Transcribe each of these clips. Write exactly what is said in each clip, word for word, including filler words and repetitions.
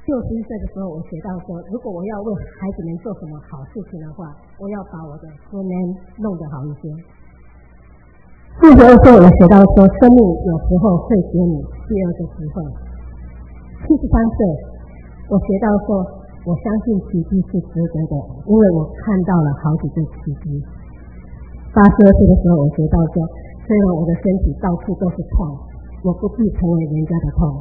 六十一岁的时候，我学到说，如果我要为孩子们做什么好事情的话，我要把我的婚姻弄得好一些。四十二岁，我学到说，生命有时候会给你第二个机会。七十三岁，我学到说，我相信奇迹是值得的，因为我看到了好几个奇迹。八十二岁的时候，我学到说，虽然我的身体到处都是痛，我不必成为人家的痛。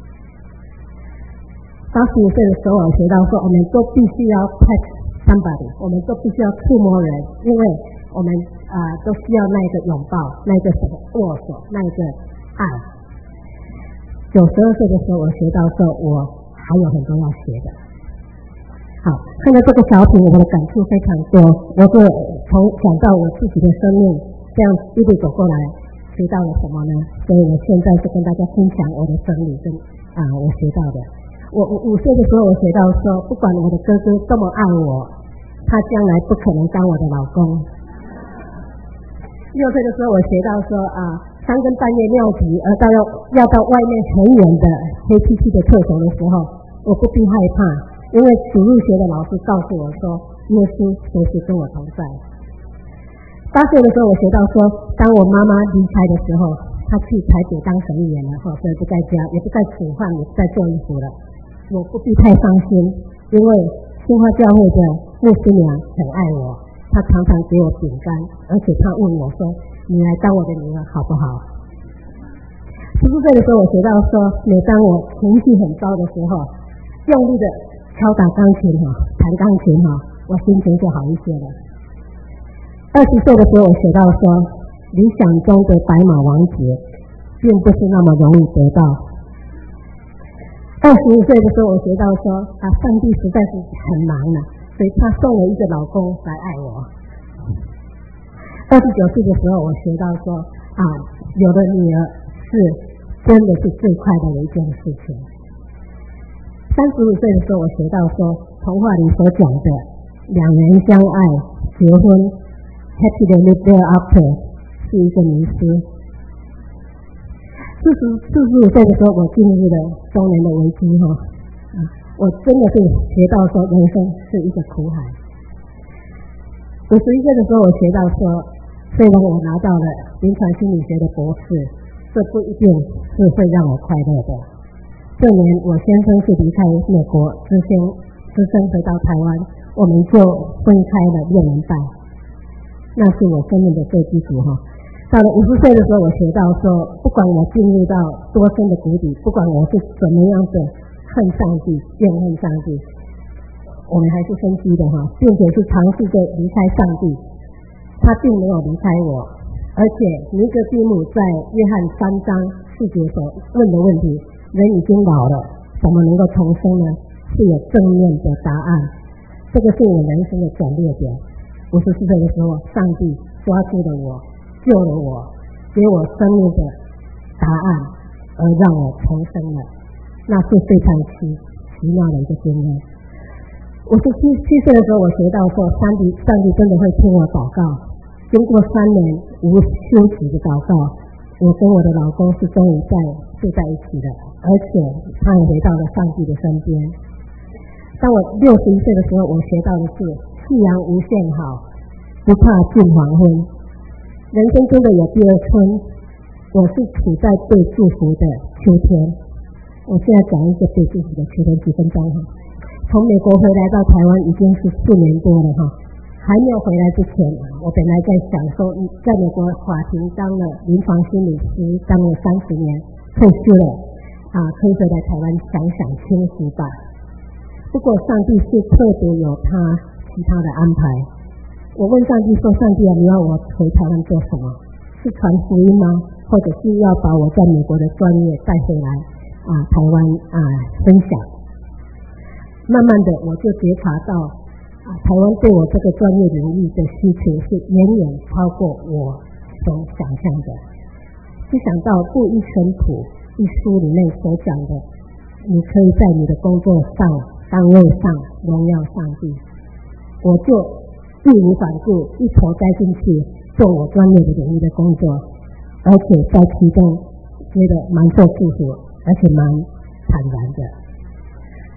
八十五岁的时候，我学到说，我们都必须要 touch somebody， 我们都必须要触摸人，因为我们啊、呃、都需要那一个拥抱，那一个握手，那一个爱。九十二岁的时候，我学到说，我还有很多要学的。好，看到这个小品，我的感触非常多。我是从想到我自己的生命，这样一路走过来，学到了什么呢？所以我现在就跟大家分享我的整理跟啊、呃、我学到的。我我五岁的时候，我学到说，不管我的哥哥多么爱我，他将来不可能当我的老公。六岁的时候，我学到说啊，三更半夜尿急，而到要要到外面很远的黑漆漆的厕所的时候，我不必害怕，因为主日学的老师告诉我说，耶稣随时跟我同在。八岁的时候，我学到说，当我妈妈离开的时候，她去台北当省议员了，所以不在家，也不在煮饭，也不在做衣服了。我不必太伤心，因为新化教会的牧师娘很爱我，她常常给我饼干，而且她问我说，你来当我的女儿好不好？十四岁的时候，我学到说，每当我情绪很糟的时候，用力的敲打钢琴哈，弹钢琴哈，我心情就好一些了。二十岁的时候，我学到说，理想中的白马王子并不是那么容易得到。二十五岁的时候，我学到说，啊，上帝实在是很忙了，所以他送了一个老公来爱我。二十九岁的时候，我学到说，啊，有了女儿是真的是最快乐的一件事情。三十五岁的时候，我学到说，童话里所讲的两人相爱、结婚 ，happily live ever after 是一个迷思。四十四十五岁的时候，我进入了中年的危机哈，啊，我真的是学到说人生是一个苦海。五十一岁的时候，我学到说，虽然我拿到了临床心理学的博士，这不一定是会让我快乐的。这年我先生是离开美国，只身只身回到台湾，我们就分开了六年半，那是我生命的最低谷哈。到了五十岁的时候，我学到说，不管我进入到多深的谷底，不管我是怎么样的恨上帝、怨恨上帝，我们还是分析的哈，并且是尝试着离开上帝，他并没有离开我，而且尼哥底母在约翰三章四节所问的问题，人已经老了，怎么能够重生呢？是有正面的答案，这个是我人生的转捩点。五十四岁的时候，上帝抓住了我，救了我，给我生命的答案，而让我重生了，那是非常奇奇妙的一个经验。五十七七岁的时候，我学到说，上帝上帝真的会听我祷告。经过三年无休息的祷告，我跟我的老公是终于在住在一起的，而且他也回到了上帝的身边。当我六十一岁的时候，我学到的是夕阳无限好，不怕近黄昏。人生真的有第二春，我是处在被祝福的秋天。我现在讲一个被祝福的秋天，几分钟哈。从美国回来到台湾已经是四年多了哈，还没有回来之前，我本来在想说，在美国法庭当了临床心理师，当了三十年，退休了啊，可以回来台湾享享清福吧。不过上帝是特别有他其他的安排。我问上帝说，上帝啊，你要我回台湾做什么？是传福音吗？或者是要把我在美国的专业带回来啊，台湾啊分享？慢慢的我就觉察到啊，台湾对我这个专业领域的需求是远远超过我所想象的。就想到《布衣尘土》一书里面所讲的，你可以在你的工作上、单位上荣耀上帝，我就义无反顾，一头栽进去做我专业的领域的工作，而且在其中觉得蛮受祝福，而且蛮坦然的。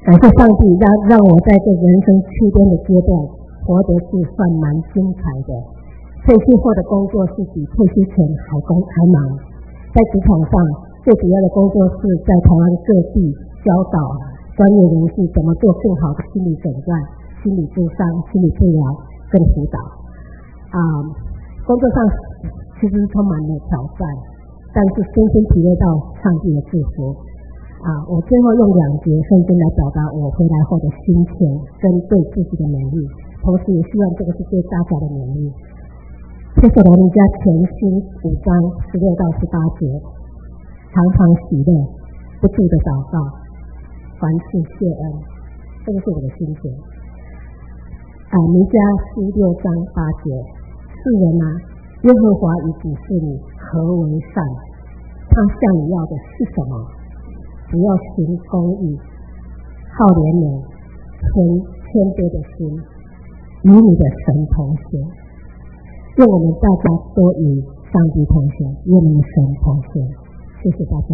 感谢上帝让让我在这人生七天的阶段活得是算蛮精彩的。退休后的工作是比退休前还工还忙，在职场上最主要的工作是在台湾各地教导专业人士怎么做更好的心理诊断、心理咨商、心理治疗跟辅导。啊、嗯，工作上其实充满了挑战，但是深深体会到上帝的祝福。啊，我最后用两节圣经来表达我回来后的心情跟对自己的勉励，同时也希望这个是对大家的勉励。帖撒罗尼迦前书五章十六到十八节，常常喜乐，不住的祷告，凡事谢恩，这个是我的心情。啊，弥迦书六章八节，世人啊，耶和华已指示你何为善，他向你要的是什么？只要行公义，好怜悯，存谦卑的心，与你的神同行。愿我们大家都与上帝同行，与我们的神同行。谢谢大家。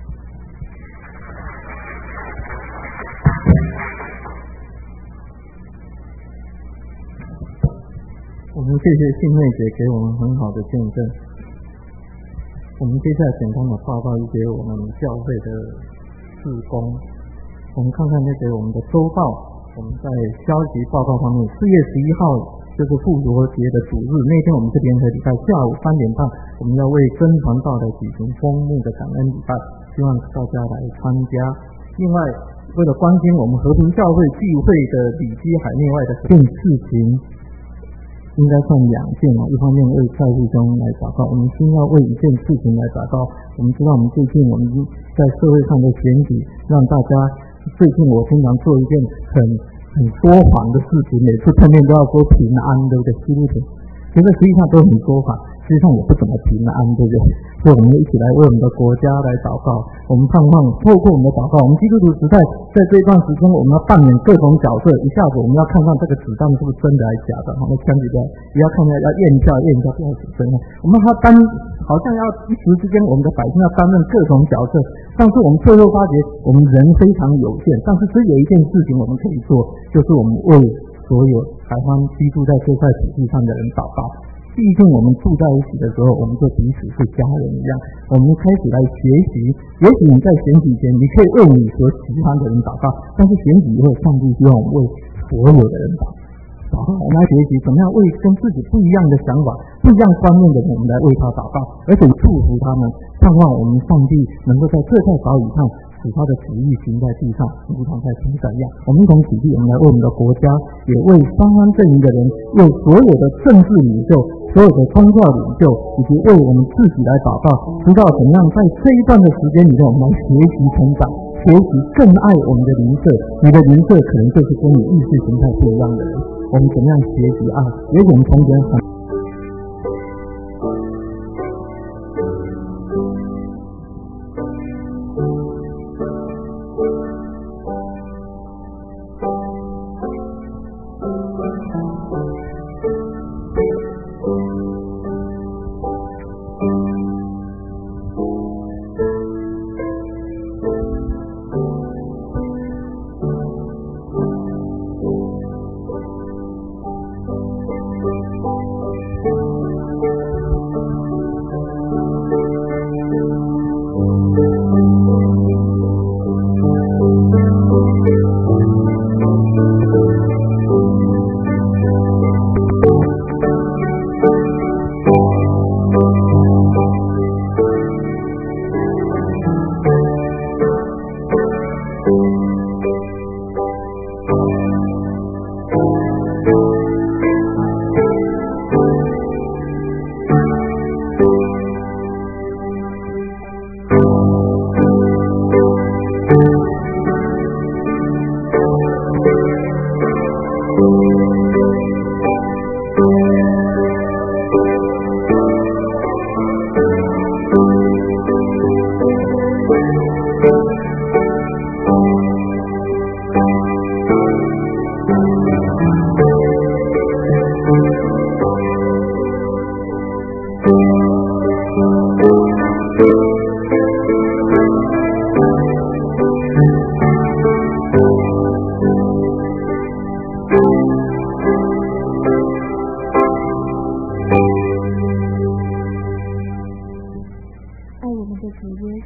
我们谢谢信妹姐给我们很好的见证。我们接下来简单的报告一些我们教会的事工。我们看看那个我们的周报，我们在消息报告方面，四月十一号就是复活节的主日，那天我们是联合礼拜，下午三点半我们要为真传道来举行封墓的感恩礼拜，希望大家来参加。另外，为了关心我们和平教会聚会的里基海内外的件事情，应该算两件哦。一方面为在弟兄来祷告，我们先要为一件事情来祷告。我们知道我们最近我们在社会上的选举，让大家最近我经常做一件很很说谎的事情，每次碰面都要说平安，对不对？是不是？其实实际上都很说谎，实际上也不怎么平安，对不对？所以我们一起来为我们的国家来祷告。我们盼望透过我们的祷告，我们基督徒时代在这一段时间，我们要扮演各种角色。一下子我们要看看这个子弹是不是真的还是假的，好，那枪几个也要看一下，要验一下，验一下不要是真的。我们还担好像要一时之间，我们的百姓要担任各种角色。但是我们最后发觉，我们人非常有限，但是只有一件事情我们可以做，就是我们为所有台湾居住在这块土地上的人祷告。毕竟我们住在一起的时候，我们就彼此是家人一样。我们开始来学习，也许你在选举前，你可以为你所喜欢的人祷告，但是选举以后，上帝希望我们为所有的人祷告。祷告，我们来学习怎么样为跟自己不一样的想法、不一样观念的人，我们来为他祷告，而且祝福他们，盼望我们上帝能够在这块岛屿上，使他的旨意行在地上，如同在天上一样。我们一同起立，我们来为我们的国家，也为相安正义的人，为所有的政治领袖、所有的宗教领袖，以及为我们自己来祷告，知道怎样在这一段的时间里面，我们来学习成长，学习更爱我们的邻舍。你的邻舍可能就是跟你意识形态不一样的人，我们怎么样学习爱？也许我们从前很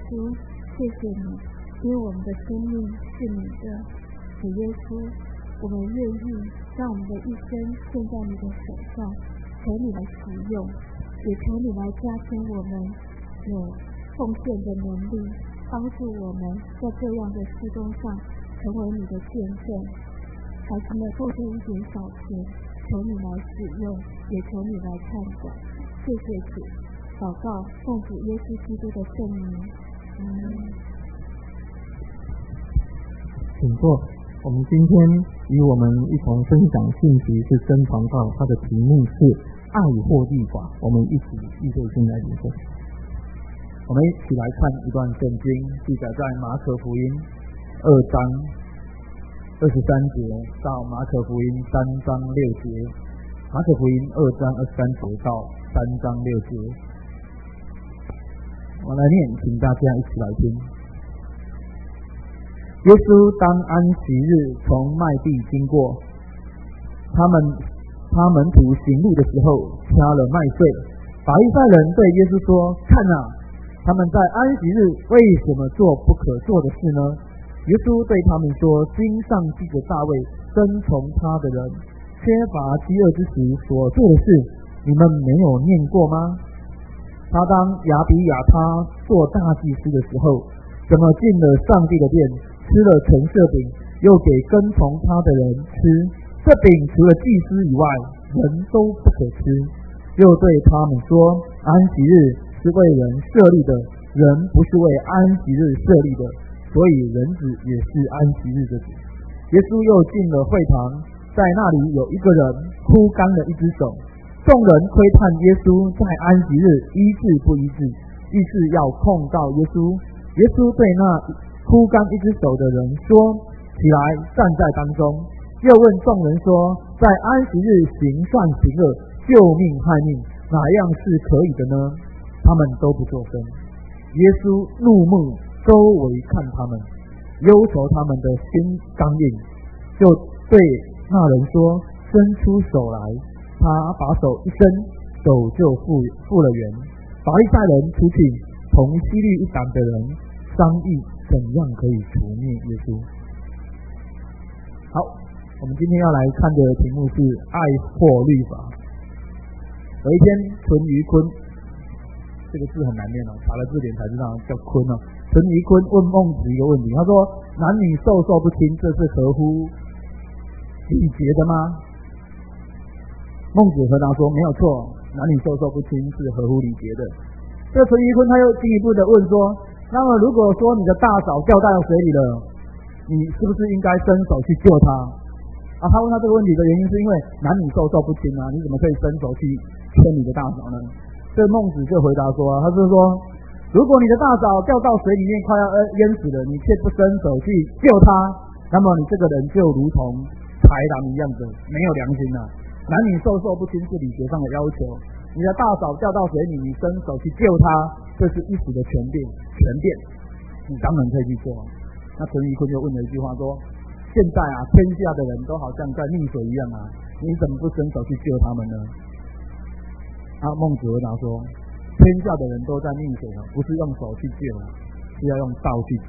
稣，谢谢你，因为我们的生命是你的。主耶稣，我们愿意让我们的一生献在你的手上，求你来使用，也求你来加添我们有奉献的能力，帮助我们在这样的事工上成为你的见证。孩子们付出一点小钱，求你来使用，也求你来看管。谢谢主，祷告奉主耶稣基督的圣名。嗯， 请坐。我们今天与我们一同分享信息是真传道，它的题目是爱或律法。我们一起预备进来领受。 我们一起来看一段圣经，记载在马可福音二章二十三节到马可福音三章六节，马可福音二章二十三节到三章六节。我来念，请大家一起来听。耶稣当安息日从麦地经过，他们他门徒行路的时候掐了麦穗。法利赛人对耶稣说：“看啊，他们在安息日为什么做不可做的事呢？”耶稣对他们说：“经上记着大卫跟从他的人缺乏饥饿之时所做的事，你们没有念过吗？他当亚比亚他做大祭司的时候，怎么进了上帝的殿，吃了陈设饼，又给跟从他的人吃？这饼除了祭司以外，人都不可吃。又对他们说：安息日是为人设立的，人不是为安息日设立的，所以人子也是安息日的主。”耶稣又进了会堂，在那里有一个人枯干了一只手，众人窥探耶稣在安息日医治不医治，意是要控告耶稣。耶稣对那枯干一只手的人说：“起来，站在当中。”又问众人说：“在安息日行善行恶，救命害命，哪样是可以的呢？”他们都不作声。耶稣怒目周围看他们，忧愁他们的心刚硬，就对那人说：“伸出手来。”他把手一伸，手就复复了原。法利赛人出去，同希律一党的人商议怎样可以除灭耶稣。好，我们今天要来看的题目是爱或律法。有一天，淳于髡，这个字很难念哦，查了字典才知道叫髡哦。淳于髡问孟子一个问题，他说：“男女授受不亲，这是合乎礼节的吗？”孟子回答说：“没有错，男女授受不亲是合乎礼节的。”这淳于髡他又进一步的问说：“那么如果说你的大嫂掉到水里了，你是不是应该伸手去救她？”啊，他问他这个问题的原因是因为男女授受不亲啊，你怎么可以伸手去牵你的大嫂呢？这孟子就回答说，他是说，如果你的大嫂掉到水里面快要淹死了，你却不伸手去救她，那么你这个人就如同豺狼一样的没有良心啊！男女授受不亲是礼节上的要求，你的大嫂掉到水里，你伸手去救她，这是一时的权变，权变，你当然可以去做。那淳于髡就问了一句话说：“现在啊，天下的人都好像在溺水一样啊，你怎么不伸手去救他们呢？”啊，孟子回答说：“天下的人都在溺水啊，不是用手去救，是要用道去救。”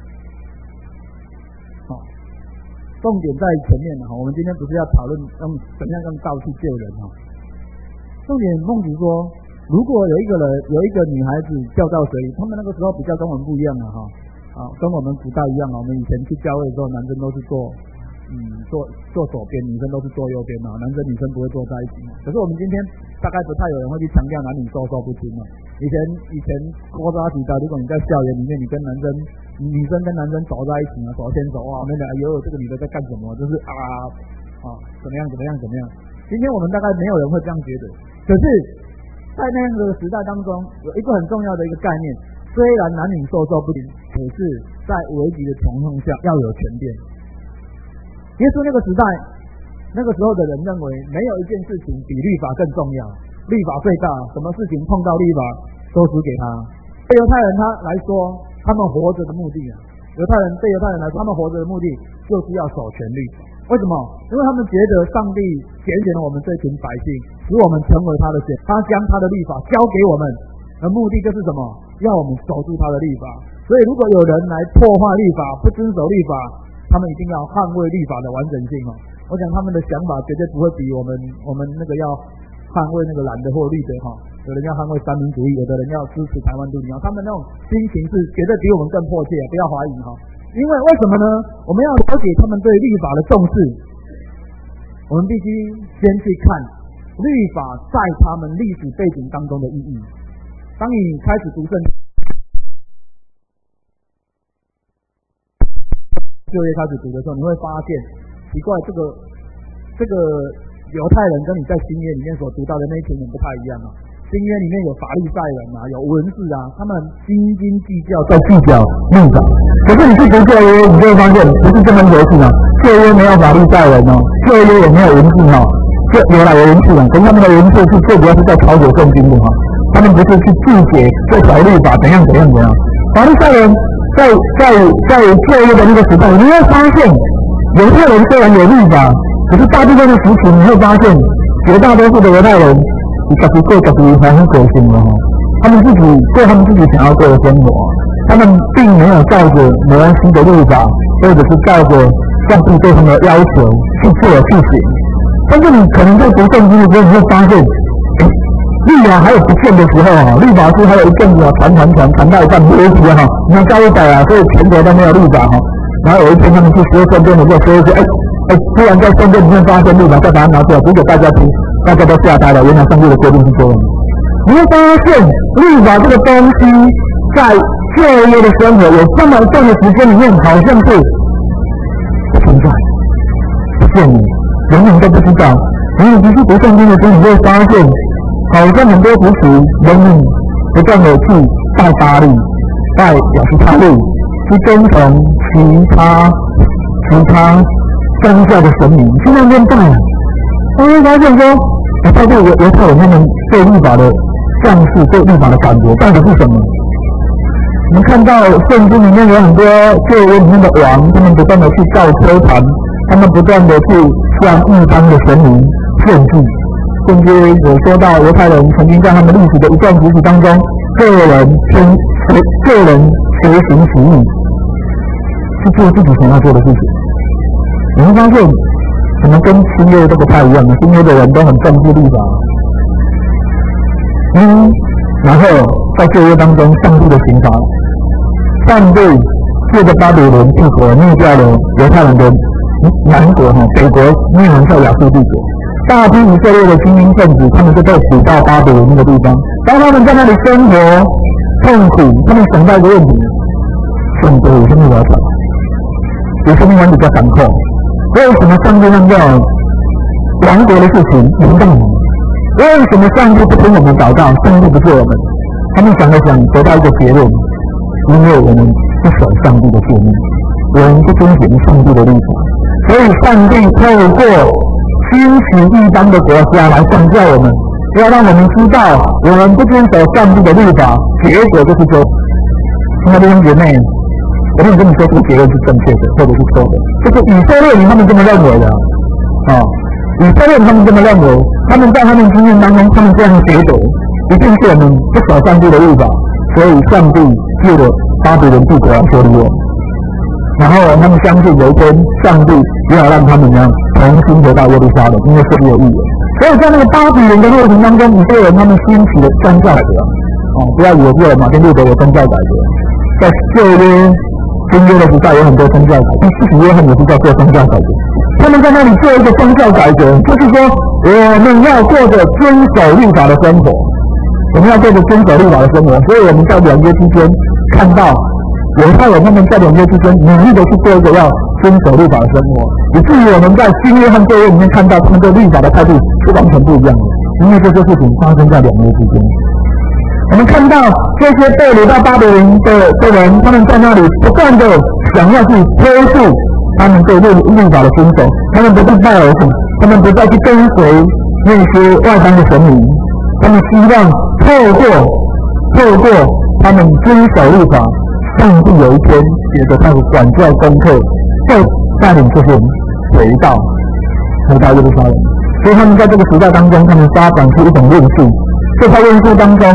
好，重点在前面哈，我们今天不是要讨论用怎样用道去救人哈。重点，孟子说，如果有一个人有一个女孩子掉到水里，他们那个时候比较跟我们不一样了哈。啊，跟我们古代一样啊，我们以前去教会的时候，男生都是坐，嗯，坐坐左边，女生都是坐右边嘛，男生女生不会坐在一起嘛。可是我们今天大概不太有人会去强调男女授受不亲嘛。以前以前郭扎提到，如果你在校园里面，你跟男生、女生跟男生走在一起嘛，手牵手啊，我们俩哎呦，这个女的在干什么？就是啊啊，怎么样怎么样怎么样。今天我们大概没有人会这样觉得，可是，在那样的时代当中，有一个很重要的一个概念。虽然男女授受不亲，可是在危急的情况下要有权变。耶稣那个时代，那个时候的人认为没有一件事情比律法更重要，律法最大，什么事情碰到律法都输给他。对犹太人他来说，他们活着的目的啊，犹太人对犹太人来说，他们活着的目的就是要守全律法。为什么？因为他们觉得上帝拣选了我们这群百姓，使我们成为他的选，他将他的律法交给我们。 而目的就是什么？要我们守住他的律法。所以如果有人来破坏律法，不遵守律法，他们一定要捍卫律法的完整性哦。我想他们的想法绝对不会比我们我们那个要捍卫那个蓝的或绿的哈。有人要捍卫三民主义，有的人要支持台湾独立，他们那种心情是绝对比我们更迫切，不要怀疑哈。因为为什么呢？我们要了解他们对律法的重视，我们必须先去看律法在他们历史背景当中的意义。当你开始读圣经，六月开始读的时候，你会发现奇怪，这个这个犹太人跟你在新约里面所读到的那一群人不太一样啊。新约里面有法利赛人啊，有文士啊，他们斤斤计较在计较律法。可是你去读旧约，你就会发现不是这么一回事啊。旧约没有法利赛人哦，旧约也没有文士哦，就有来有文士啊，可是他们的文士是最主要是在抄写圣经的哈，他们不是去注解这条律法怎样怎样怎样。法利赛人在在在旧约的那个时代，你会发现犹太人虽然有律法，可是大部分的时期你会发现绝大多数的犹太人。自己过自己很个性的哈，他们自己过他们自己想要过的生活，他们并没有照着摩西的律法，或者是照着上帝对他们的要求去做事情。但是你可能在读圣经的时候，你会发现，哎，律法还有不见的时候啊，律法书还有一阵子啊，传传传传到一半没题哈，你看教育改啊，所以全国都没有律法哈。然后有一天他们去说圣经的时候，说一说，哎哎，突然在圣经里面发现律法，再把它拿出来读给大家听。大家都吓呆了，原来上帝的规定是这样。你会发现，律法这个东西在旧约的生活有这么一段的时间里面，好像是不存在、不见了，永远都不知道。然后，只是读圣经的时候，你会发现，好像很多族群人们不断的去拜巴力、拜亚斯他路，去跟从其他其他宗教的神明去那边拜。我会发现说，我在这个犹太人他们对律法的像是对律法的感觉到底是什么？我们看到圣经里面有很多旧约里面的王，他们不断的去造车坛，他们不断的去向异邦的神明献祭，甚至有说到犹太人曾经在他们历史的一段历史当中，个人偏个人随行其意，去做自己想要做的事情。你会发现。可能跟新约都不太一样的，新约的人都很重视律法。嗯，然后在旧约当中，上帝的刑罚，上帝借着巴比伦帝国灭掉了犹太人的南国哈，北国灭完在亚述帝国，大批以色列的精英分子，他们就被掳到巴比伦那个地方，当他们在那里生活痛苦，他们想到一个问题：上帝有什么要讲？有什么问题在掌控？为什么上帝让这样亡国的事情临到我们？为什么上帝不听我们祷告？上帝不救我们？他们想了想，得到一个结论：因为我们不守上帝的诫命，我们不遵循上帝的律法，所以上帝透过兴起异邦的国家来管教我们，要让我们知道我们不遵守上帝的律法，结果就是说，亲爱的弟兄姐妹。我没有跟你说这个结论是正确的，或者是错的，就是以色列人他们这么认为的啊，以色列人他们这么认为，他们在他们经验当中，他们这样觉得，一定是我们不守上帝的律法，所以上帝借了巴比伦帝国来修理我们，然后他们相信有一天上帝要让他们呢重新回到耶路撒冷，因为是有预言，所以在那个巴比伦的过程当中，以色列人他们兴起了宗教改革啊，不要以为只有马丁路德有宗教改革，在旧约。新约的时代有很多宗教改革，其实约翰也是在做宗教改革。他们在那里做一个宗教改革，就是说我们要过着遵守律法的生活，我们要过着遵守律法的生活。所以我们在两约之间看到犹太人他们在两约之间努力的去做一个要遵守律法的生活，以至于我们在新约和旧约里面看到他们对律法的态度是完全不一样的，因为这些事情发生在两约之间。我们看到这些被掳到巴比伦的的人，他们在那里不断的想要去恢复他们对律律法的遵守，他们不再拜偶像，他们不再去跟随那些外邦的神明，他们希望透过透过他们遵守律法，上帝有一天借着他的管教功课，再带领这些人回到回到耶路撒冷。所以他们在这个时代当中，他们发展出一种论述，这套论述当中。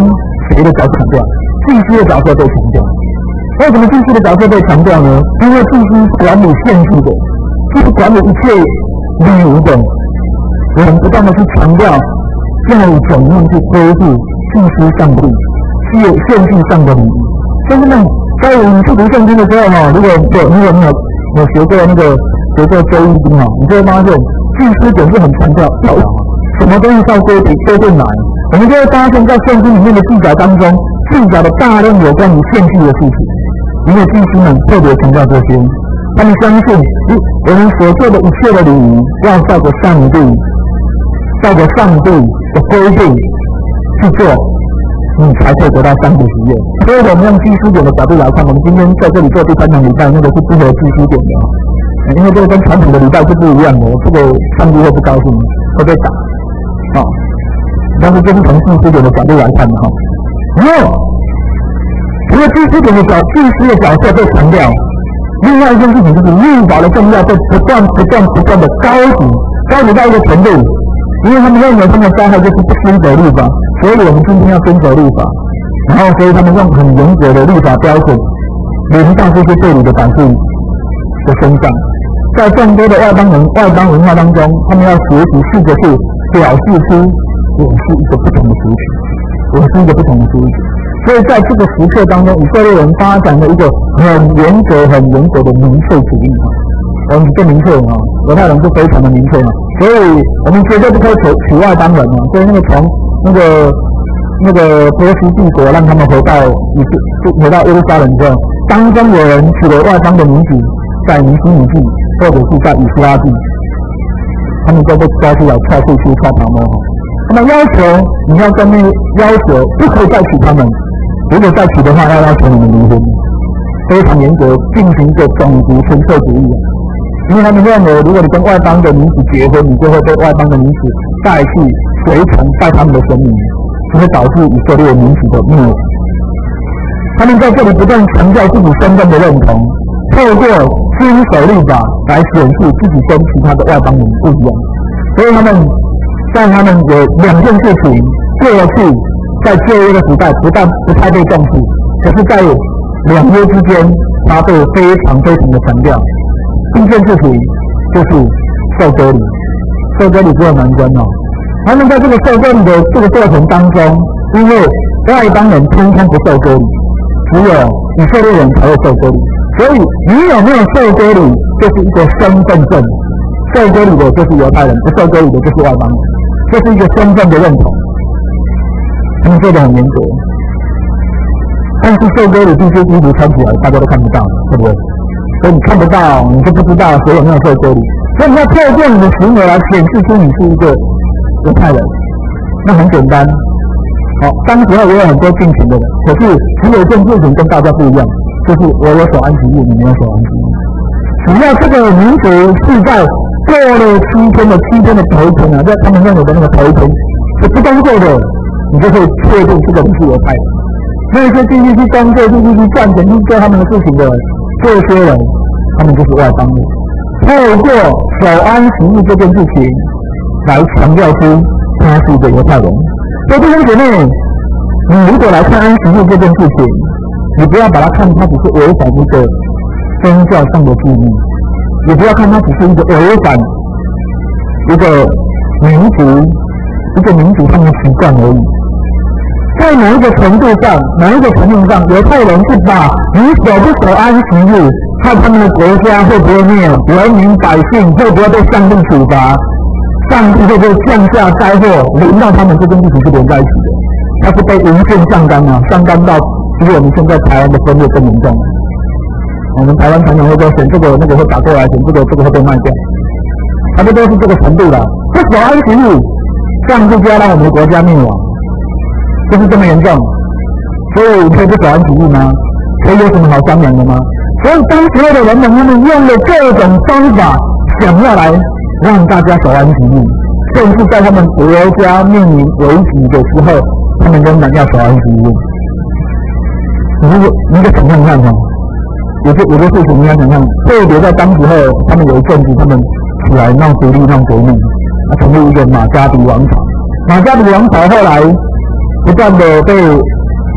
谁的角色强调？祭司的角色被强调。为什么祭司的角色被强调呢？因为祭司是管理献祭的，是管理一切礼仪的。我们不断的去强调要怎样去恢复祭司上的礼仪，是献祭上的礼仪。兄弟们，在我们去读圣经的时候哈，如果对如果你有有学过那个学过周易经哈，你就会发现祭司总是很强调要什么东西照规定规定来。我们就会发现，在圣经里面的记载当中，记载了大量有关于献祭的事情。因为祭司们特别强调这些，他们相信我们所做的一切的礼仪要照着上帝、照着上帝的规定去做，你才会得到上帝喜悦。所以我们用祭司典的角度来看，我们今天在这里做第三场礼拜，那个是不合祭司典的，因为这个跟传统的礼拜是不一样的，这个上帝会不高兴，会被打。哦，但是这是从祭司典的角度来看的哈。没有。除了祭司典的角祭司的角色被强调，另外一件事情就是律法的重要被不断不断不断的高举，高举到一个程度，因为他们认为他们的灾害就是不遵守律法，所以我们今天要遵守律法，然后所以他们用很严格的律法标准临到这些对礼的百姓的身上。在众多的外邦人外邦文化当中，他们要学习四个字，表示出我是一个不同的族群，我是一个不同的族群。所以在这个时刻当中，以色列人发展了一个很严格、很严格的民粹主义啊。我们更明确啊，犹太人是非常的明确啊，所以我们绝对不可以取取外邦人啊。所以那个从那个那个波斯帝国让他们回到以回到耶路撒冷之后，当中有人取了外邦的名字，在尼希米记或者是在以斯拉记，他们都被抓出来踹出去、踹旁门。他们要求你要跟那要求不可以再娶他们。如果再娶的话，要要求你们离婚，非常严格，进行一个种族纯粹主义。因为他们认为，如果你跟外邦的女子结婚，你就会被外邦的女子带去随从拜他们的神明，就会导致以色列民族的灭亡。他们在这里不断强调自己身份的认同，透过遵守律法来显示自己跟其他的外邦人不一样。所以他们在他们有两件事情，过去在旧约的时代不但不太被重视，可是在两约之间，他被非常非常的强调。第一件事情就是受割礼，受割礼只有男生哦。他们在这个受割礼的这个过程当中，因为外邦人通通不受割礼，只有以色列人才会受割礼，所以你有没有受割礼，就是一个身份证。受割礼的就是犹太人，不受割礼的就是外邦人，这是一个身份的认同。他们做得很严格，但是受割礼必须衣服穿起来，大家都看不到，对不对？所以你看不到，你就不知道谁有没有受割礼。所以你要透过你的行为来显示出你是一个犹太人，那很简单。好，当时候也有很多敬虔的人，可是只有一件事情跟大家不一样，就是我有守安息日，你没有守安息日。只要这个民族是在过了七天的七天的头一天啊，在他们认为的那个头一天是不工作的，你就会确定这个人是犹太人。那些继续去工作、继续去赚钱、去做他们的事情的这些人，他们就是外邦人。透过守安息日这件事情来强调出他是一个犹太人。所以弟兄姐妹，你如果来看安息日这件事情，你不要把它看它只是违反一个宗教上的纪律，也不要看它只是一个违反一个民族一个民族上的习惯而已。在某一个程度上，某一个程度上，犹太人是把你守不守安息日，看他们的国家会不会灭，人民百姓会不会被上帝处罚，上帝会不会降下灾祸临到他们，这件事情是连在一起的。它是被无限上纲啊，上纲到比我们现在台湾的分裂更严重。我们台湾常常会说选这个那个会打过来，选这个这个会被卖掉，差不多是这个程度的。不守安息日，上帝就要让我们的国家灭亡。就是这么严重，所以你可以不守安息日吗？可以有什么好商量的吗？所以当时候的人们，他们用了各种方法，想要来让大家守安息日，甚至在他们国家面临危急的时候，他们仍然要守安息日。你就你就想想看哈，有些有些事情你要想想，特别在当时候，他们有一阵子他们起来闹独立、闹革命，啊，成立一个马加比王朝。马加比王朝后来不断的被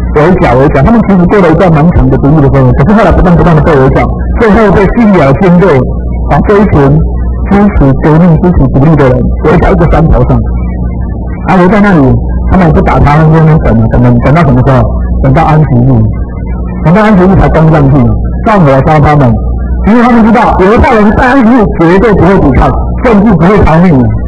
围剿围剿，他们其实过了一段蛮长的独立的生活，可是后来不断不断的被围剿，最后被叙利亚军队把这一群支持革命、支持独立的人围在一个山头上，啊，围在那里，他们也不打他们，在那边等啊，等等等到什么时候？等到安息日，等到安息日才攻上去，上火烧他们，因为他们知道犹太人在安息日绝对不会抵抗，甚至不会逃命的。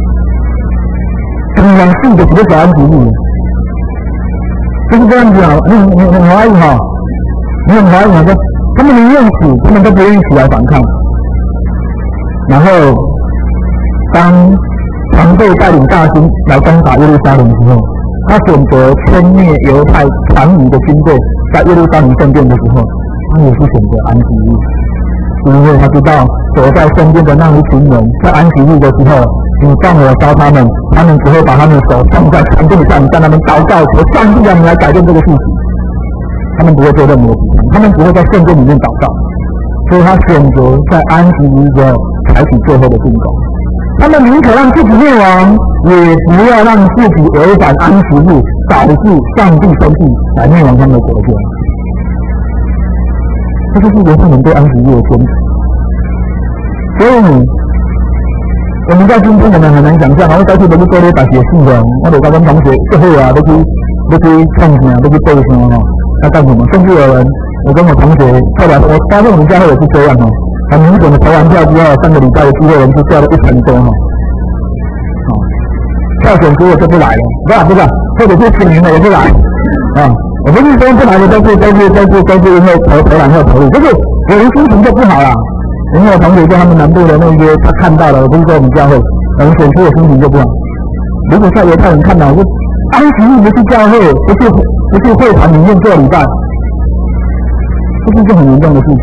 很详细的几个小安息日，就是这样子啊！你你你怀疑哈？你很怀疑哈？说他们宁愿死，他们都不愿意起来反抗。然后，当常备带领大军来攻打耶路撒冷的时候，他选择歼灭犹太残余的军队，在耶路撒冷圣殿的时候，他也是选择安息日，因为他知道躲在圣殿的那一群人，在安息日的时候，你放火烧他们，他们只会把他们的手放在墙壁上，在那边祷告，求上帝让你来改变这个事情。他们不会做任何抵抗，他们只会在圣殿里面祷告。所以他选择在安息日之后采取最后的进攻。他们宁可让自己灭亡，也不要让自己违反安息日，导致上帝生气来灭亡他们的国家。这就是犹太人对安息日的坚持。所以我们在今天可能很难想象，我早期都是做咧大学事的，我就跟阮同学最好啊，要去要去唱啥，要去背啥哈，要干什么？甚至有人，我跟我同学后来，我发现我们教会也是这样哈，很明显的投完票之后，上个礼拜的聚会人数掉了一成多哈，啊，票选结果就不来了，不是不是，或者是请名的也不来啊，我不是说不来的都是都是都是都是因为投投篮后投入，就是有人心情就不好啦。因为我同学在他们南部的那些，他看到了，我不是说我们教会，我们选出的心情就不好。如果在犹太人看到，我安息日不是教会，不是不是会堂里面做礼拜，这是一件很严重的事情。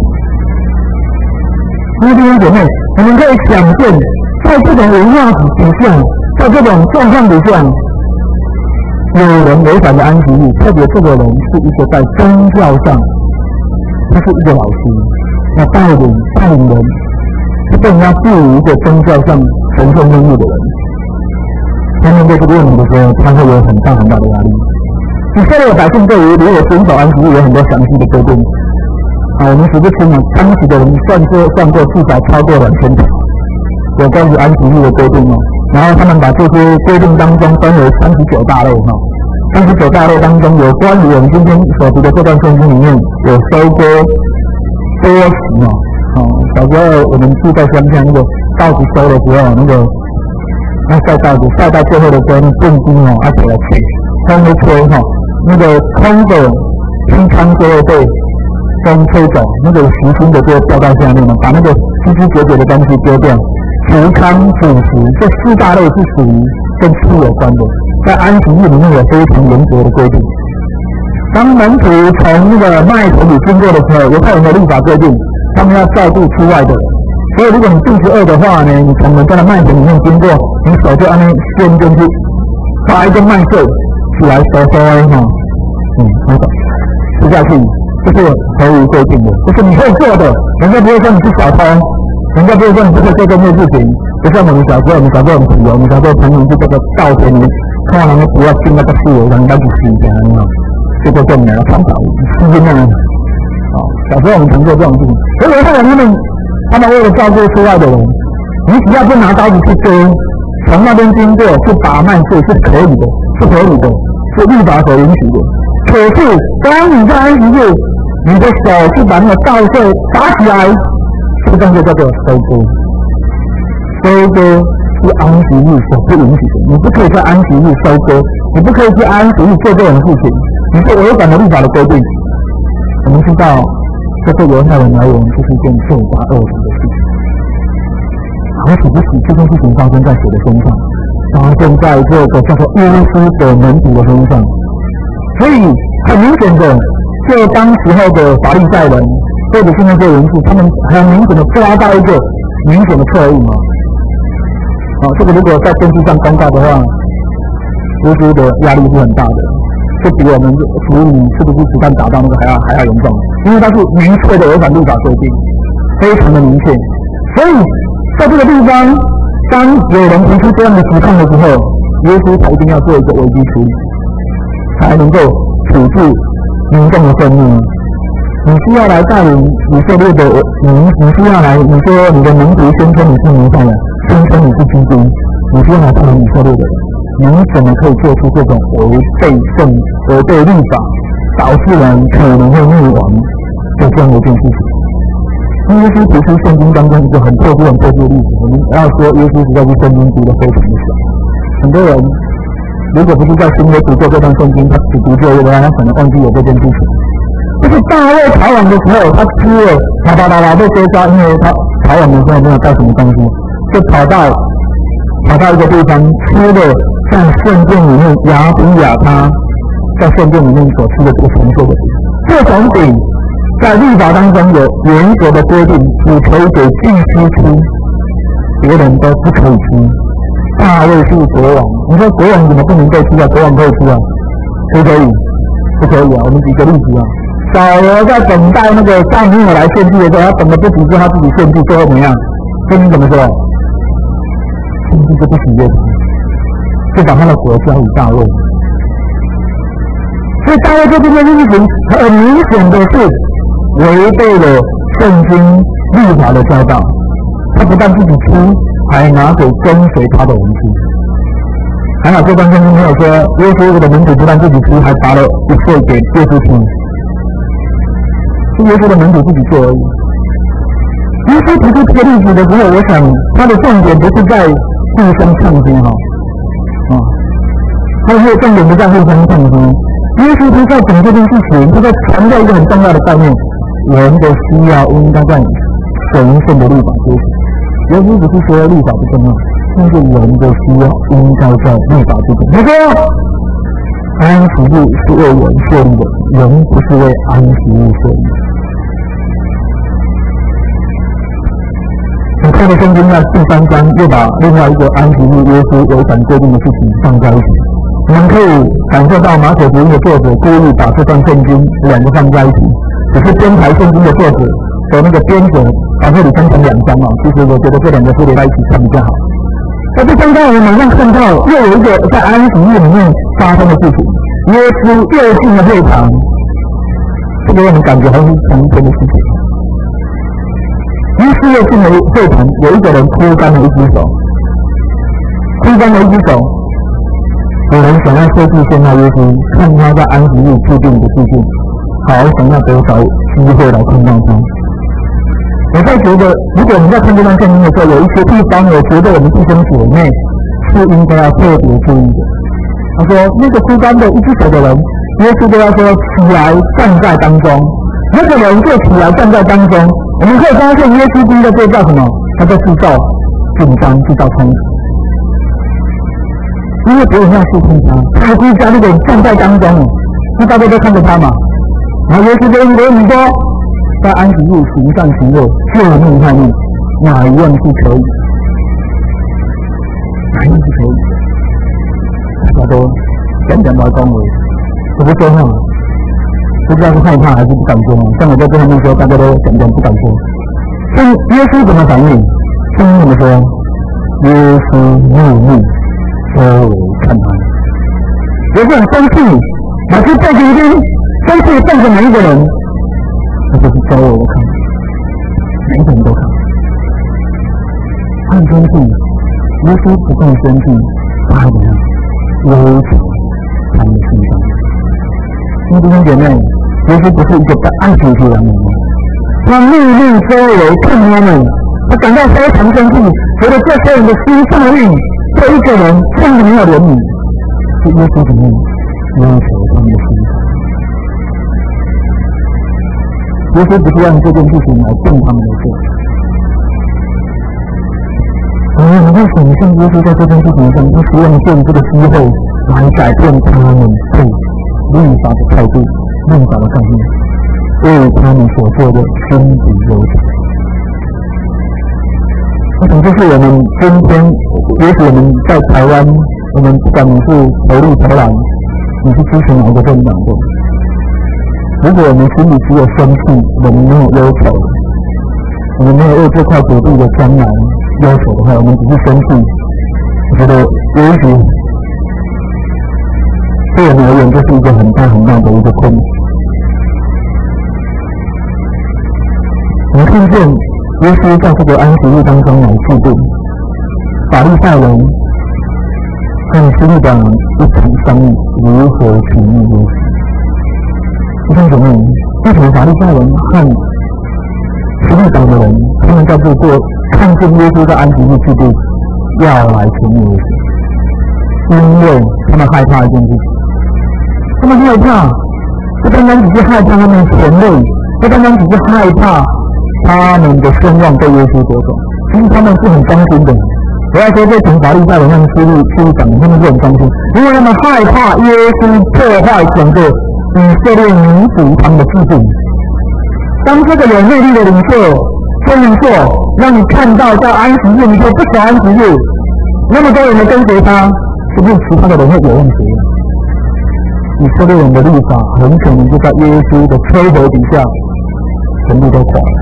各位弟兄姐妹，我们可以想见，在这种文化底下，在这种状况底下，有人违反了安息日，特别这个人是一个在宗教上，他是一个老师。要带领带领人，是被人家赋予一个宗教上神圣任务的人，他面对这个问题的时候，他会有很大很大的压力。以色列百姓对于如何遵守安息日有很多详细的规定，啊，我们数不清啊，当时的人算过算过至少超过两千条有关于安息日的规定哦。然后他们把这些规定当中分为三十九大类哈，三十九大类当中有关于我们今天所读的这段圣经里面有收割。多时哦，哦，小时候我们住在乡下，那个稻子收的时候，那个那晒稻子，晒到最后的时候，那重金哦，而且来吹，风一吹哈，那个空的拼仓就会被风吹走，那个实心的就会掉到下面了，把那个枝枝节节的东西丢掉。储仓储食这四大类是属于跟吃有关的，在安息日里面有非常严格的规定。当门徒从那个麦田里经过的时候，犹太人的律法规定，他们要照顾出外的人。所以如果你肚子饿的话呢，你从人家的麦田里面经过，你手就按那伸进去，抓一根麦穗起来收收哈，嗯，好的，吃下去，这是合于规定的，这是你会做的，人家不会说你是小偷，人家不会说你不可以做这件事情。不像我们小时候，我们小时候很皮哦，我们小时候常常去这个稻田里面，看到人家不要进那个树，让人家去洗一下，你知道。这个证明了传导是这样的，啊，小时候我们常做这种事情。所以犹太人他们，他们为了照顾出外的人，你只要不拿刀子去割，从那边经过去拔麦穗是可以的，是合理的，是律法所允许的。可是当你在安息日，你的手去把那个稻穗拔起来，这个动作叫做收割。收割是安息日所不允许的，你不可以在安息日收割，你不可以在安息日做这种事情。你是违反了律法的规定，我们知道，这对犹太人而言就是一件罪大恶极的事情。好死不死，这件事情发生在谁的身上？发生在这个叫做耶稣的门徒的身上。所以很明显的，就当时候的法利赛人或者是那些人士，他们很明显的抓到一个明显的错误嘛。好，这个如果在电视上公告的话，耶稣的压力是很大的。就比我们处理是不是子弹打到那个还要还要严重，因为它是明确的违反律法规定，非常的明确。所以在这个地方，当有人提出这样的指控的时候，耶稣才一定要做一个危机处理，才能够处置民众的愤怒。你需要来带领以色列的民，你需要来，你说你的民族宣称你是弥赛亚，宣称你是基督，你需要来带领以色列的人，你怎么可以做出这种违背圣、违背律法，导致人可能会灭亡的这样的一件事情？耶稣提出圣经当中一个很特殊、很特殊的例子，我们要说耶稣实在是圣经读得非常的少。很多人如果不是在新约读过这段圣经，他只读旧约的话，他可能忘记有这件事情。就是大卫逃亡的时候，他吃了啪啪啪啪被追杀，因为他逃亡的时候没有带什么东西，就跑到跑到一个地方吃了在圣殿里面亚比亚他在圣殿里面所吃的这个陈设的饼。这种饼在律法当中有严格的规定，只可以给祭司吃，别人都不可以吃。大卫是国王，你说国王怎么不能够吃啊？国王可以吃啊？可不可以？不可以啊！我们举个例子啊。扫罗在等待那个撒母耳来献祭的时候，他等了不几次，他自己献祭，最后怎么样？圣经怎么说？圣经就不喜悦他，就把他的国交与大卫。所以大卫做这件事情，很明显的是违背了圣经律法的教导。他不但自己吃，还拿给跟随他的人吃。还好这段圣经没有说耶稣的门徒不但自己吃，还拔了一岁给耶稣吃。是耶稣的门徒自己做而已。耶稣提出这个例子的时候，我想他的重点不是在互相抗争哈，啊，他的重点不在互相抗争。耶稣他在讲这件事情，他在强调一个很重要的概念：人的需要应该在神圣的律法之前。耶稣不是说律法不重要，但是人的需要应该在律法之前。他说，安息日是为人设立的，人不是为安息日设立的。你看的圣经在第三章又把另外一个安息日耶稣违反规定的事情放在一起，我们可以感受到马可福音的作者故意把这段圣经两个放在一起，只是编排圣经的作者和那个编者把这里分成两章啊。其实我觉得这两个是连在一起看比较好。在第三章我们马上看到又有一个在安息日里面发生的事情，耶稣又进了会堂，这个我们感觉好像是同一天的事情。耶稣又进了会堂，有一个人枯干了一只手，枯干了一只手，有人想要设计陷害耶稣，看他在安息日制定的事情，好想要得着机会来控告他。我在觉得，如果我们在看这段圣经的时候，有一些地方，我觉得我们弟兄姐妹是应该要特别注意的。他说，那个枯干的一只手的人，耶稣对他说：“起来，站在当中。”那个人就起来站在当中。我们可以发现，耶稣基督在做什么？他在制造紧张，制造冲突。因为别人要试探他，他还故意加那个人站在当中，那大家都看着他嘛。然后耶稣就问你说，在安息日行善行恶，救命害命，哪一样是可以？哪一样是可以？大家都讲讲来恭维，我不说话，不知道是害怕还是不敢说。像我在这方面说，大家都讲讲不敢说。但耶稣怎么反应？圣经怎么说？耶稣怒目周围看他，耶稣很生气，老师背着一边生气瞪着每一个人，他就是周围我看，每一个人都看。他很生气，耶稣不更生气，他还怎样？忧愁他们的心伤。因为弟兄姐妹，耶稣不是一个在爱情去的人，他怒目周围看他们，他感到非常生气，觉得这些人的心上运，这一个人这样没有怜悯，是耶稣怎么样忧愁他们的心伤。耶稣不是让这件事情来定他们的罪。我们会想象耶稣在这件事情上，他希望借这个机会来改变他们对律法的态度、律法的上面，为他们所做的心理忧愁。我想这是我们今天，也许我们在台湾，我们不管你是投入投篮，你是支持哪一个政党的，如果我们心里只有生气，我们没有忧愁，我们没有为这块土地的将来忧愁的话，我们只是生气，我觉得也许对我们而言，这是一个很大很大的一个困难。 们看见耶稣在这个安息日当中来制定法利赛人和司律党一场商议如何处理耶稣。弟兄姊妹，为什么法利赛人和司律党的人他们在这做看见耶稣在安息日制定要来处理耶稣？因为他们害怕一件事情，他们害怕不单单只是害怕他们的权位，不单单只是害怕他们的声望被耶稣夺走，其实他们是很伤心的。我要说，这群法利赛人和司律司律党人，他们是很伤心，因为他们害怕耶稣破坏整个以色列民族他们的制度。当这个有魅力的领袖这样做，让你看到在安息日，你说不守安息日，那么多人来跟随他，是不是其他的人会有问题？以色列人的律法很可能就在耶稣的吹头底下全部都垮了。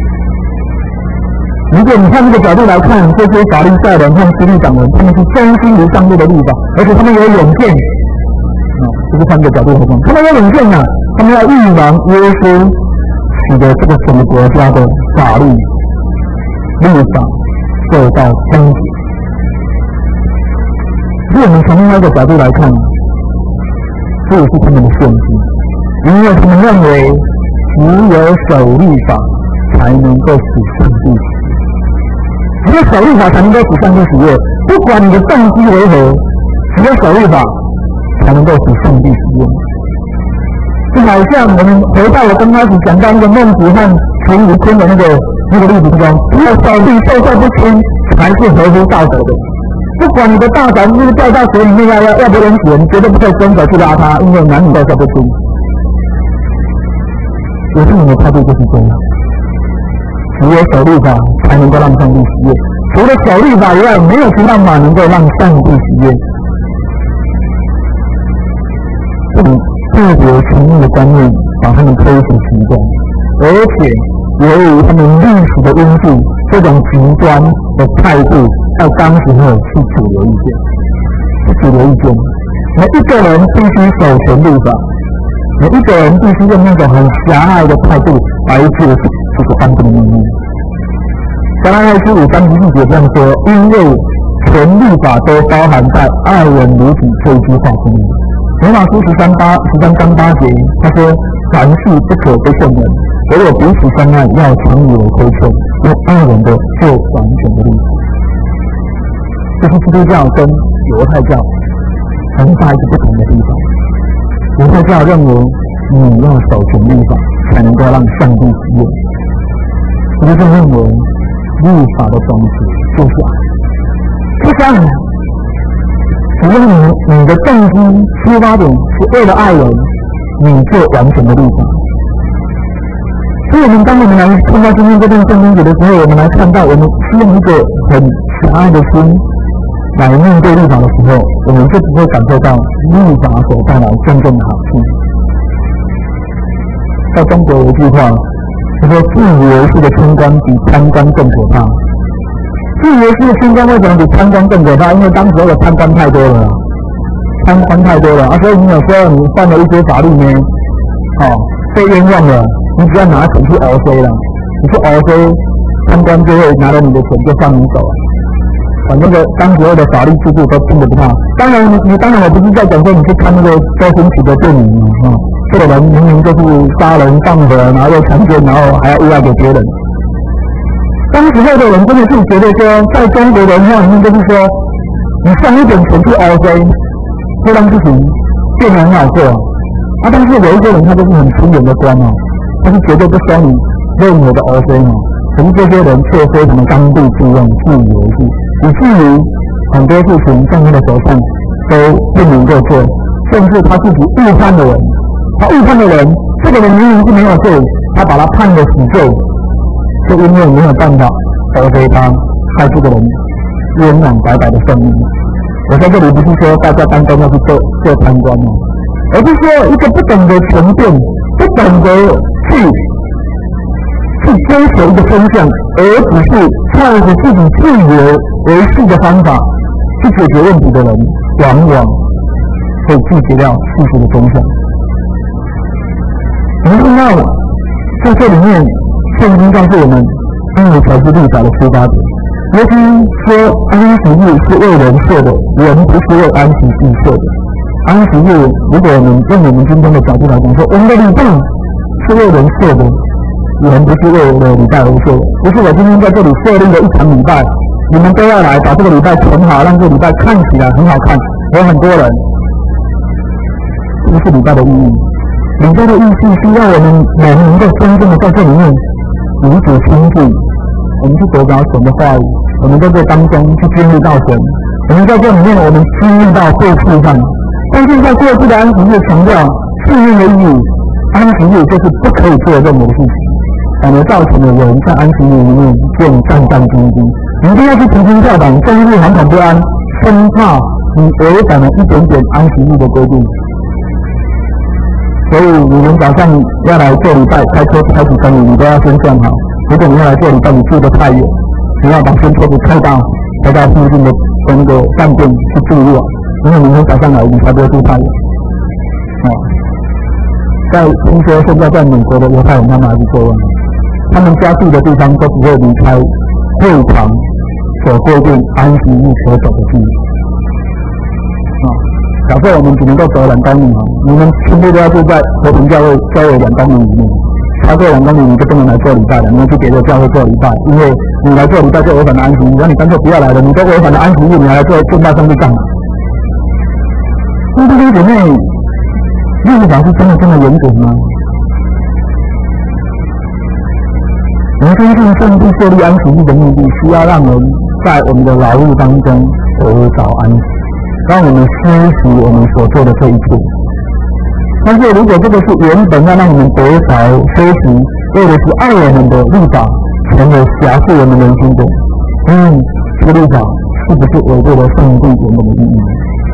如果你看这个角度来看，这些法利赛人和司律党人，他们是忠心于上帝的律法，而且他们有远见。啊，这是换个角度来看，他们有远见啊，他们要预防耶稣使得这个整个国家的法律律法受到攻击。所以我们从另外一个角度来看，这也是他们的陷阱，因为他们认为只有守律法才能够使上帝喜悦，只有守律法才能够使上帝喜悦，不管你的动机为何，只有守律法才能够使上帝喜悦。就好像我们回到我刚开始讲到那个孟子和陈如坤的那个那个例子中，只有守律授受不亲才是合乎道德的。不管你的大船是掉到水里面要要要不能死，你绝对不可以伸手去拉它，因为男女授受不亲。有些人的态度就是这样，只有守律法才能够让上帝喜悦，除了守律法以外，没有其他办法能够让上帝喜悦。这里特别强硬的观念把他们推行极端，而且由于他们历史的因素，这种极端的态度在当时候是主流意见，是主流意见。每一个人必须守全律法，每一个人必须用那种很狭隘的态度来解释这个颁布的命令。加拉太书五章十四节这样说：因为全律法都包含在爱人如己这一句话之内。罗马书十三八十三章八节，他说：凡事不可亏欠人，唯有彼此相爱，要常以为亏欠，用爱人的做完全的律法。这是基督教跟犹太教很大一个不同的地方。犹太教认为你要守全律法才能够让上帝喜悦，基督教认为律法的宗旨就是爱，就是爱。只要你你的动机出发点是为了爱人，你做完全的律法。所以我们当我们来看到今天这段圣经节的时候，我们来看到我们是用一个很狭隘的心来面对律法的时候，我们就不会感受到律法所带来真正的好处。在中国有一句话，他说自由式的清官比贪官更可怕。自由式的清官为什么比贪官更可怕？因为当时的贪官太多了，贪官太多了啊，所以你有时候你犯了一些法律呢，哦，被冤枉了，你只要拿钱去 L C 了，你去 L C， 贪官就会拿了你的钱就放你走了。反正的当时候的法律制度都听得不怕。当然你，你当然我不是在讲说你去看那个周星驰的电影嘛，啊，这个人明明就是杀人放火，然后又强奸，然后还要诬赖给别人。当时候的人真的是觉得说，在中国文化里面就是说，你上一点钱去 L C， 会让事情变得很好做。啊，但是有一些人他就是很粗眼的官哦，他是绝对不收你任何的 L C 嘛。可是这些人却非常的刚愎自用、自以为是，以至于很多事情在他的手上都不能够做，甚至他自己误判的人，他误判的人，这个人明明是没有罪，他把他判了死罪。就因为没有办法得罪他，害这个人冤枉白白的生命。我在这里不是说大家当官要去做做贪官哦，而是说一个不懂得沉淀、不懂得去去追求一个真相，而只是靠着自己自以为是的方法去解决问题的人，往往会拒绝掉事实的真相。我们看到在这里面。 圣经告诉我们，爱才是律法的出发点。耶稣说，安息日是为人设的，人不是为安息日设的。安息日，如果我们用我们今天的角度来讲，说我们的礼拜是为人设的，人不是为了礼拜而设的。不是我今天在这里设立了一场礼拜，你们都要来把这个礼拜存好，让这个礼拜看起来很好看，有很多人。这是礼拜的意义。礼拜的意义是让我们每能够真正的在这里面与主亲近，我们去得着神的话语，我们在这当中去经历到神，我们在这里面我们经历到过去上。但是在过去的安息日强调信任的意义，安息日就是不可以做任何事情，反而造成了人在安息日里面变战战兢兢，你一定要去提心吊胆，这一日惶恐不安，生怕你违反了一点点安息日的规定。所以你们早上要来做礼拜，开车开始跟你，你都要先算好。如果你要来做礼拜，你住得太远，你要把先车子开到开到附近的的那个饭店去住一晚，因为明天早上来你才不会住太远。啊，在听说现在在美国的犹太人他们还是这样，他们家住的地方都不会离开会堂所规定安息日所走的距离。啊，假设我们只能够走两公里嘛，你们全部都要住在和平教会周围两公里里面，超过两公里你就不能来做礼拜了，你要去别的教会做礼拜，因为你来做礼拜就违反了安息日，那你干脆不要来了，你都违反了安息日，你还来做敬拜上去干嘛？那弟兄姐妹，律法是真的这么严格吗？我们相信上帝设立安息日的目的是要让人在我们的劳碌当中得着安息，让我们施行我们所做的这一切。但是如果这个是原本要让我们得着施行，为的是爱我们的律法成为辖制我们人心的，嗯，这个律法是不是违背了上帝原本的意义？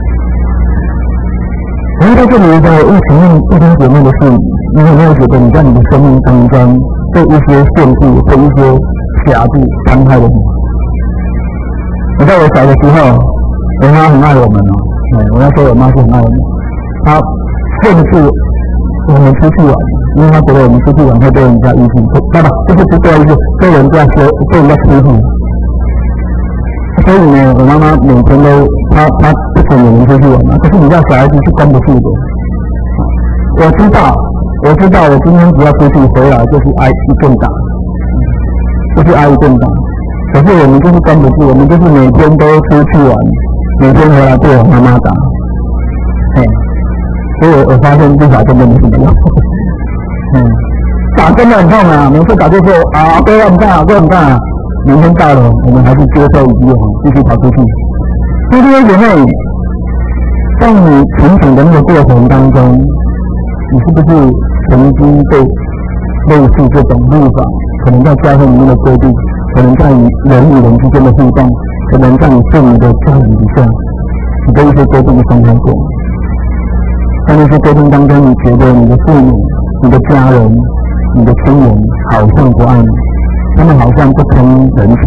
然后在这里呢，我请问弟兄姐妹的是，你有没有觉得你在你的生命当中被一些限制、被一些辖制伤害了你？我在我小的时候，我妈很爱我们哦，哎，我要说我妈是很爱我们，她限制我们出去玩，因为她觉得我们出去玩会被人家依附，爸爸就是不对意思，被人家说，被人家欺负。所以呢，我妈妈每天都，她她不准我们出去玩嘛。可是你知道小孩子是关不住的。我知道，我知道，我今天只要出去回来就是挨一顿打，就是挨一顿打。可是我们就是关不住，我们就是每天都出去玩，每天回来被我妈妈打。哎，所以我我发现至少真的没什么用。嗯，打真的很痛啊！每次打就说啊，哥很干啊，哥很干啊。明天到了，我们还是接受以及继续跑出去。所以弟兄姐妹，在你成长的那个过程当中，你是不是曾经被类似这种律法，可能在教会里面的规定，可能在你人与人之间的互动，可能在你父母的教育底下，你被一些规定伤害过？在那些规定当中，你觉得你的父母、你的家人、你的亲人好像不爱你？他们好像不通人情。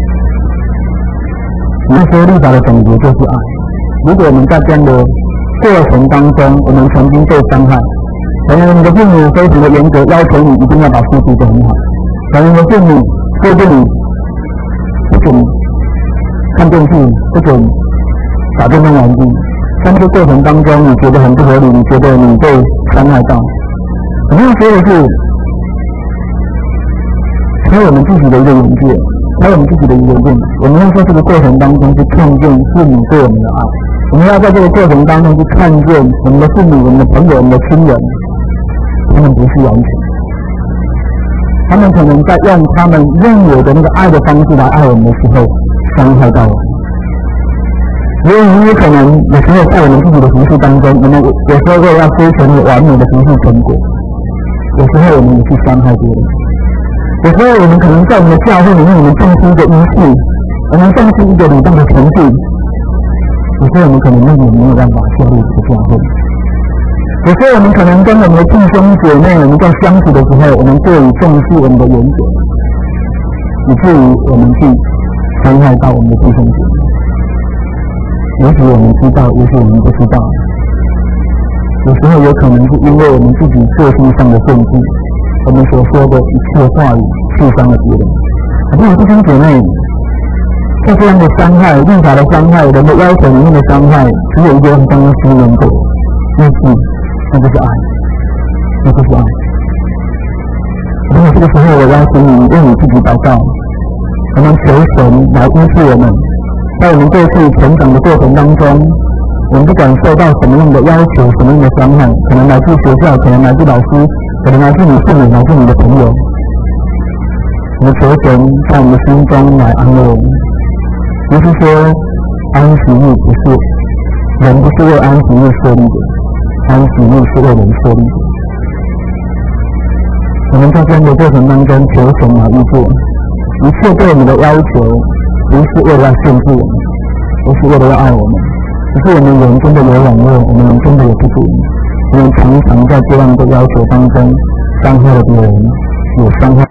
那说律法的总结就是爱。如果我们在这样的过程当中，我们曾经被伤害，可能你的父母非常的严格，要求你一定要把书读得很好，可能你的父母规定你不准看电视，不准打电动玩具，在这个过程当中，你觉得很不合理，你觉得你被伤害到。我们要说的是，还有我们自己的一个眼界，还有我们自己的一个眼界。我们要在这个过程当中去看见父母对我们的爱，我们要在这个过程当中去看见我们的父母、我们的朋友、我们的亲人，他们不是完全，他们可能在用他们认为的那个爱的方式来爱我们的时候，伤害到我们。所以很有可能有时候在我们自己的服事当中，我们有时候为了要追求完美的服事成果，有时候我们也去伤害别人。有时候我们可能在我们的教会里面，我们重视一个仪式，我们重视一个礼拜的程序，有时候我们可能那也没有办法效力这个教会。有时候我们可能跟我们的弟兄姐妹，我们在相处的时候，我们过于重视我们的原则，以至于我们去伤害到我们的弟兄姐妹。也许我们知道，也许我们不知道。有时候有可能是因为我们自己个性上的限制， 我们所说的一切话语刺伤了别人。好不好，弟兄姐妹？在这样的伤害、律法的伤害、人的要求里面的伤害，只有一个人刚刚经验过，那是那就是爱，那就是爱。如果这个时候我邀请你为你自己祷告，我们求神来医治我们，在我们过去成长的过程当中，我们不感受到什么样的要求、什么样的伤害，可能来自学校，可能来自老师，可能来自你父母，来自你的朋友。我们求神在我们的心中来安慰我们。不是说安息日不是人不是为安息日设立的，安息日是为人设立的。我们在这样的过程当中求神来医治，一切对我们的要求不是为了要限制我们，而是为了要爱我们。只是我们人真的有软弱，我们人真的有不足，我们常常在这样的要求当中伤害了别人，也伤害